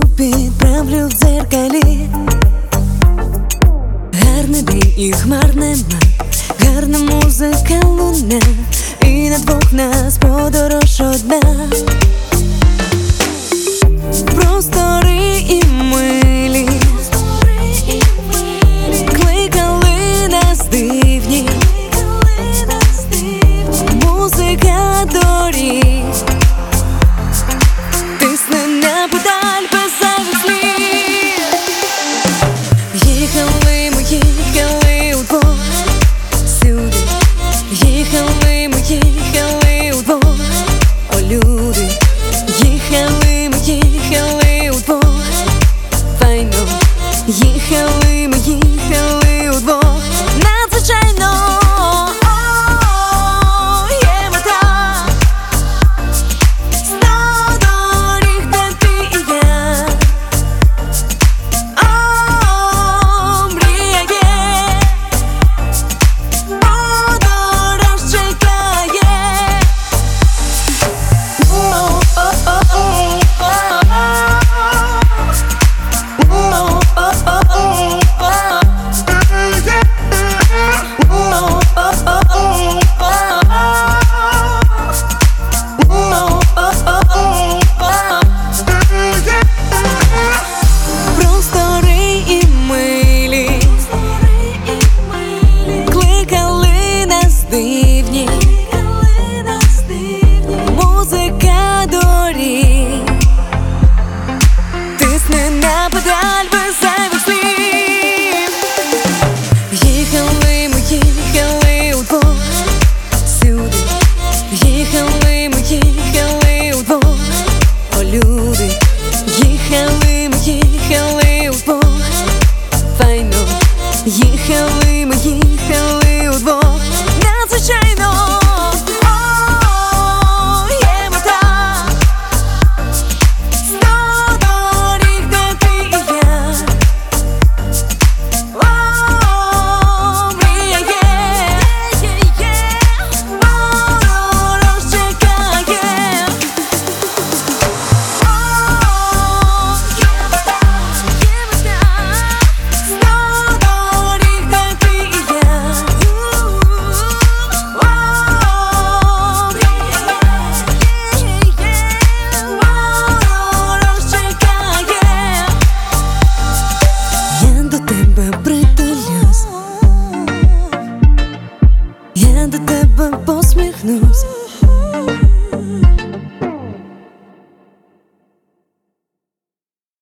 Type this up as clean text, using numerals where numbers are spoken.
підправлю в дзеркалі. Гарний день і хмар нема, гарна музика луна, і на двох нас подорож одна. Простори і милі кликали нас дивні, музика доріг тисне на педаль без зайвих слів. Їхали ми, їхали удвох сюди, їхали ми, їхали удвох, о люди. Їхали ми, їхали удвох, файно. Їхали ми, їхали удвох, надзвичайно. Є мета, 100 доріг, де ти і я. Мрія є, подорож чекає. Простори і милі кликали нас дивні, музика доріг тисне на педаль без зайвих слів. Їхали ми, їхали удвох сюди, їхали ми, їхали удвох, о люди. Їхали ми, їхали удвох, файно. Їхали ми, їхали удвох, надзвичайно. Є мета, 100 доріг, де ти і я. Мрія є, подорож чекає. Я до тебе притулюсь, я до тебе посміхнусь.